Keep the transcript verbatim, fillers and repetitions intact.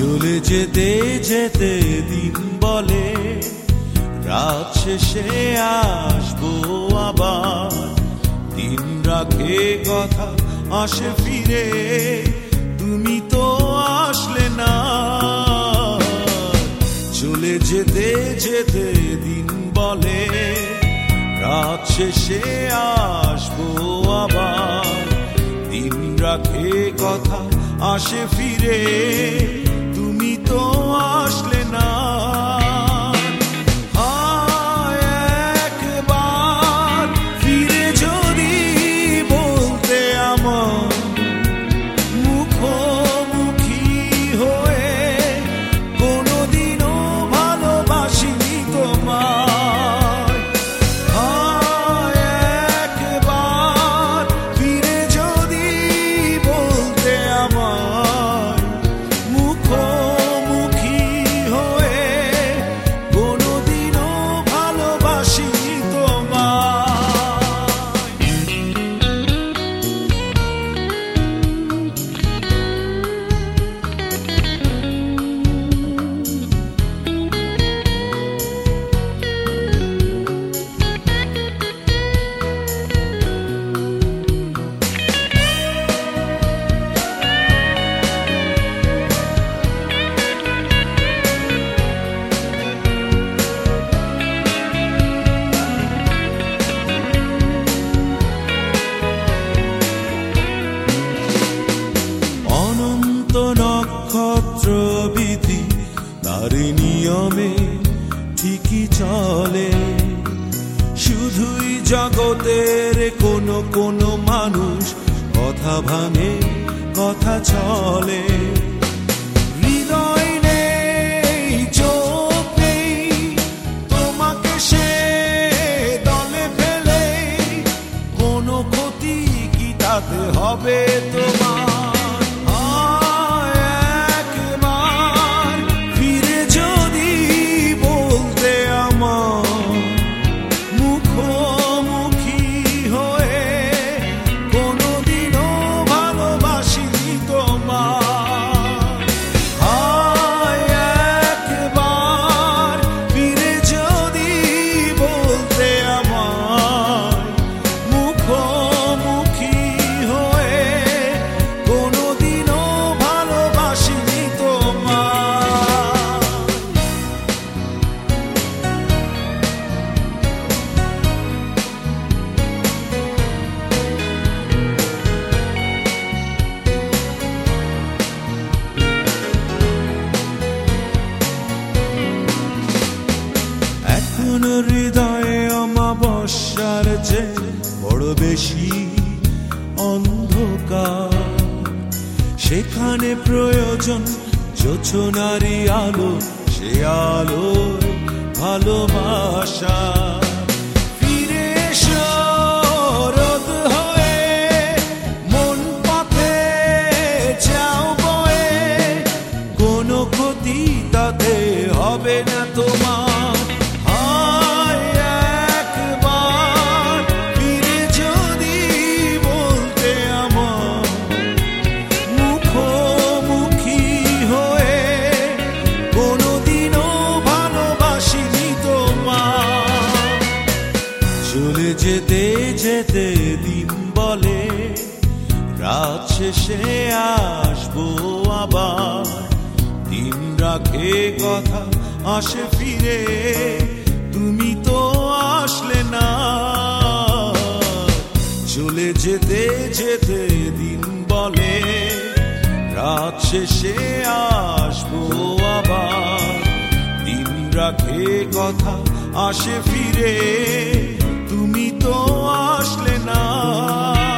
চলে যেতে যেতে দিন বলে রাত শেষে আসবো আবার, দিন রাখে কথা আসে ফিরে, তুমি তো আসলে না। চলে যেতে যেতে দিন বলে রাত শেষে আসবো আবার, দিন রাখে কথা আসে ফিরে, তুমি তো আসলে না। একবার ফিরে যদি বলতে আমার মুখোমুখি হয়ে, কোনোদিনও ভালোবাসিনি তোমায়। একবার ফিরে যদি বলতে আমার মুখোমুখি হয়ে, কোনোদিনও ভালোবাসিনি নক্ষত্রবিধি তার নিয়মে ঠিকই চলে, শুধুই জগতের কোনো কোনো মানুষ কথা ভাঙে কথা চলে। হৃদয় নেই চোখ নেই তোমাকে সে দলে ফেলে, কোনো ক্ষতি কি তাতে হবে তোমার? হৃদয়ে অমাবস্যার যে বড় বেশি অন্ধকার, সেখানে প্রয়োজন জোছনারি আলো, সে আলো ভালোবাসা। ফিরে এসো রোদ হয়ে, মন পথে যাও বয়ে, কোনো ক্ষতি তাতে হবে না তোমার। চলে যেতে যেতে দিন বলে রাত শেষে আসবো আবার, দিন রাখে কথা আসে ফিরে, তুমি তো আসলে না। চলে যেতে যেতে দিন বলে রাত শেষে আসবো আবার, দিন রাখে কথা আসে ফিরে, তুমি তো আসলে না।